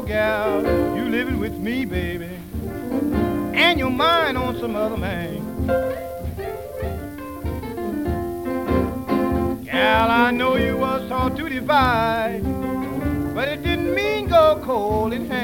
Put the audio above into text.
gal, you living with me, baby, and your mind on some other man. Gal, I know you was taught to divide, but it didn't mean go cold in hand.